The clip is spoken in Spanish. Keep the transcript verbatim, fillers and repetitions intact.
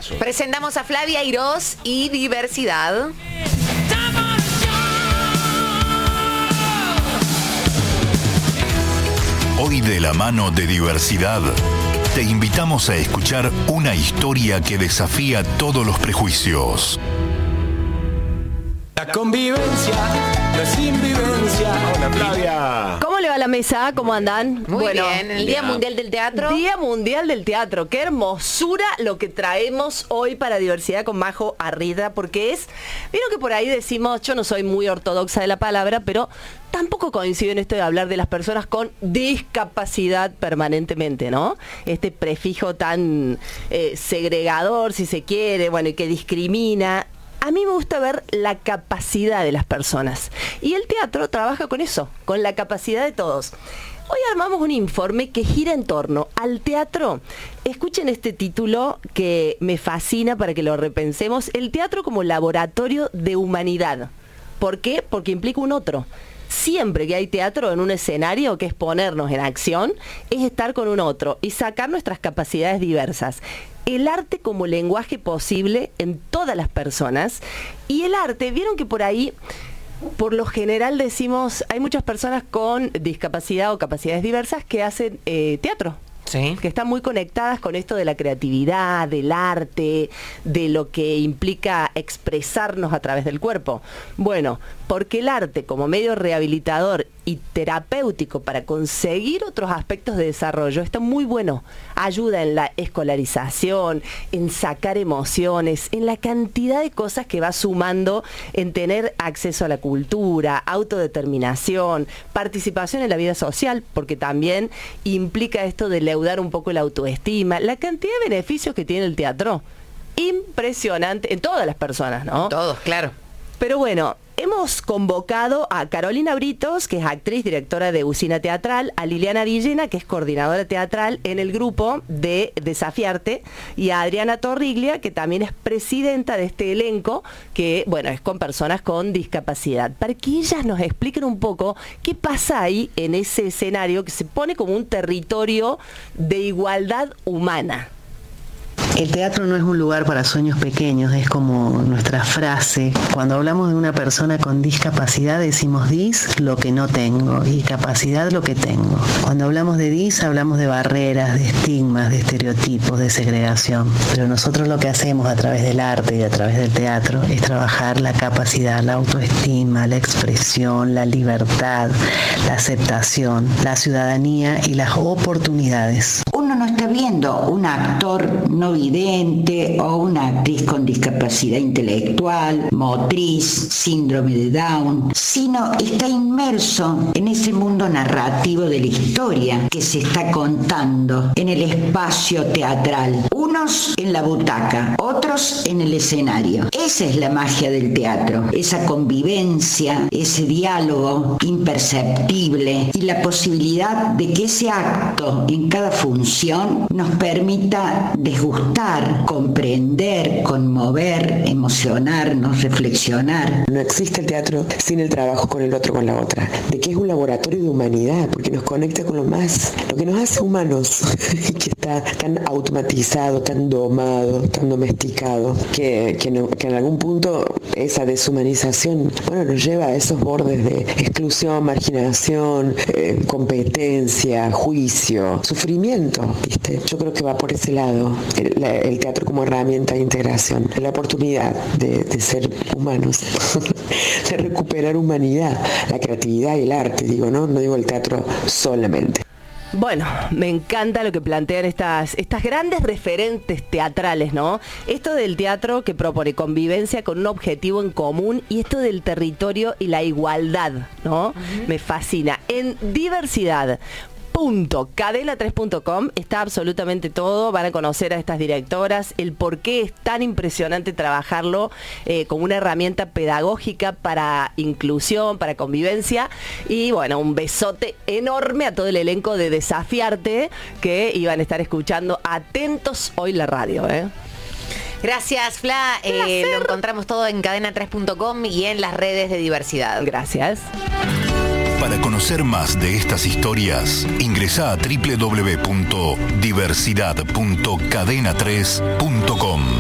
abrazo. Presentamos a Flavia Irós y Diversidad. Hoy, de la mano de Diversidad, te invitamos a escuchar una historia que desafía todos los prejuicios. La convivencia, la invivencia. Hola, Flavia. ¿Cómo le va la mesa? ¿Cómo andan? Muy bueno, bien, el Día Mundial del Teatro. Día Mundial del Teatro. Qué hermosura lo que traemos hoy para Diversidad con Majo Arrida, porque es, vieron que por ahí decimos, yo no soy muy ortodoxa de la palabra, pero tampoco coincido en esto de hablar de las personas con discapacidad permanentemente, ¿no? Este prefijo tan eh, segregador, si se quiere, bueno, y que discrimina. A mí me gusta ver la capacidad de las personas. Y el teatro trabaja con eso, con la capacidad de todos. Hoy armamos un informe que gira en torno al teatro. Escuchen este título que me fascina para que lo repensemos. El teatro como laboratorio de humanidad. ¿Por qué? Porque implica un otro. Siempre que hay teatro en un escenario, que es ponernos en acción, es estar con un otro y sacar nuestras capacidades diversas. El arte como lenguaje posible en todas las personas. Y el arte, vieron que por ahí, por lo general decimos, hay muchas personas con discapacidad o capacidades diversas que hacen eh, teatro. Sí. Que están muy conectadas con esto de la creatividad, del arte, de lo que implica expresarnos a través del cuerpo. Bueno, porque el arte como medio rehabilitador y terapéutico para conseguir otros aspectos de desarrollo está muy bueno. Ayuda en la escolarización, en sacar emociones, en la cantidad de cosas que va sumando en tener acceso a la cultura, autodeterminación, participación en la vida social, porque también implica esto de leudar un poco la autoestima, la cantidad de beneficios que tiene el teatro. Impresionante en todas las personas, ¿no? Todos, claro. Pero bueno, hemos convocado a Carolina Britos, que es actriz, directora de Usina Teatral, a Liliana Villena, que es coordinadora teatral en el grupo de Desafiarte, y a Adriana Torriglia, que también es presidenta de este elenco, que, bueno, es con personas con discapacidad, para que ellas nos expliquen un poco qué pasa ahí en ese escenario que se pone como un territorio de igualdad humana. El teatro no es un lugar para sueños pequeños, es como nuestra frase. Cuando hablamos de una persona con discapacidad decimos dis lo que no tengo y capacidad lo que tengo. Cuando hablamos de dis hablamos de barreras, de estigmas, de estereotipos, de segregación. Pero nosotros lo que hacemos a través del arte y a través del teatro es trabajar la capacidad, la autoestima, la expresión, la libertad, la aceptación, la ciudadanía y las oportunidades. Uno no está viendo un actor no vidente o una actriz con discapacidad intelectual, motriz, síndrome de Down, sino está inmerso en ese mundo narrativo de la historia que se está contando en el espacio teatral. Unos en la butaca, otros en el escenario. Esa es la magia del teatro, esa convivencia, ese diálogo imperceptible y la posibilidad de que ese acto en cada función nos permita desgustar, comprender, conmover, emocionarnos, reflexionar. No existe el teatro sin el trabajo con el otro, con la otra. De que es un laboratorio de humanidad, porque nos conecta con lo más, lo que nos hace humanos, que está tan automatizado, tan domado, tan domesticado, que, que, no, que en algún punto esa deshumanización, bueno, nos lleva a esos bordes de exclusión, marginación, eh, competencia, juicio, sufrimiento, ¿viste? Yo creo que va por ese lado. El, la, el teatro como herramienta de integración, la oportunidad de, de ser humanos, de recuperar humanidad, la creatividad y el arte, digo, ¿no? No digo el teatro solamente. Bueno, me encanta lo que plantean estas, estas grandes referentes teatrales, ¿no? Esto del teatro que propone convivencia con un objetivo en común y esto del territorio y la igualdad, ¿no? Uh-huh. Me fascina. En diversidad punto cadena tres punto com está absolutamente todo. Van a conocer a estas directoras, el por qué es tan impresionante trabajarlo eh, como una herramienta pedagógica para inclusión, para convivencia. Y bueno, un besote enorme a todo el elenco de Desafiarte que iban a estar escuchando atentos hoy la radio, ¿eh? Gracias, Fla. Eh, lo encontramos todo en cadena tres punto com y en las redes de diversidad. Gracias. Para conocer más de estas historias, ingresa a doble u doble u doble u punto diversidad punto cadena tres punto com.